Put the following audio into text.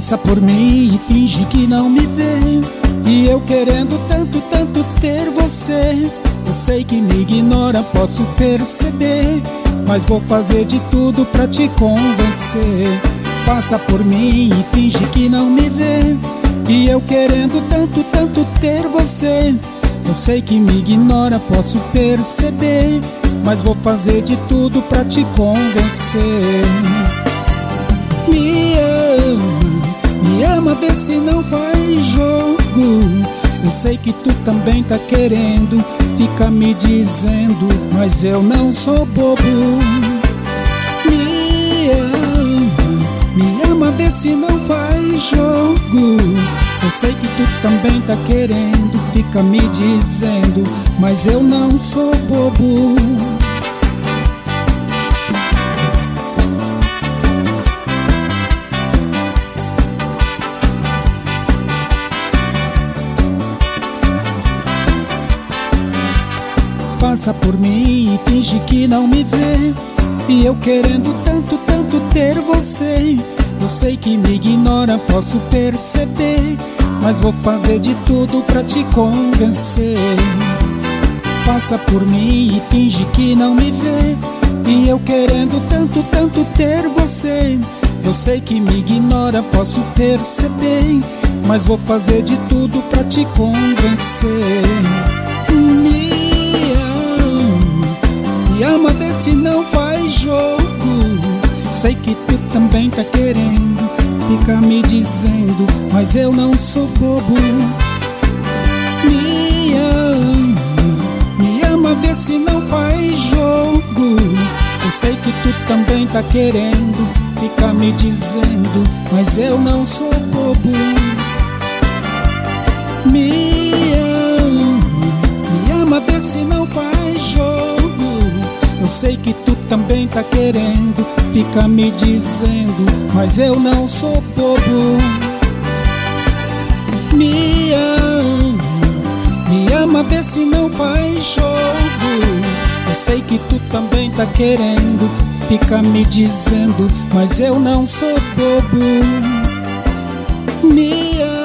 Passa por mim e finge que não me vê. E eu querendo tanto, tanto ter você. Eu sei que me ignora, posso perceber, mas vou fazer de tudo pra te convencer. Passa por mim e finge que não me vê. E eu querendo tanto, tanto ter você. Eu sei que me ignora, posso perceber, mas vou fazer de tudo pra te convencer. Me ama, vê se não faz jogo. Eu sei que tu também tá querendo, fica me dizendo, mas eu não sou bobo. Me ama, vê se não faz jogo. Eu sei que tu também tá querendo, fica me dizendo, mas eu não sou bobo. Passa por mim e finge que não me vê. E eu querendo tanto, tanto ter você. Eu sei que me ignora, posso perceber, mas vou fazer de tudo pra te convencer. Passa por mim e finge que não me vê. E eu querendo tanto, tanto ter você. Eu sei que me ignora, posso perceber, mas vou fazer de tudo pra te convencer. Me ama, vê se não faz jogo. Sei que tu também tá querendo, fica me dizendo, mas eu não sou bobo. Me ama, vê se não faz jogo. Eu sei que tu também tá querendo, fica me dizendo, mas eu não sou bobo. Me ama, vê se não faz jogo. Eu sei que tu também tá querendo, fica me dizendo, mas eu não sou bobo. Me ama, vê se não faz jogo. Eu sei que tu também tá querendo, fica me dizendo, mas eu não sou bobo. Me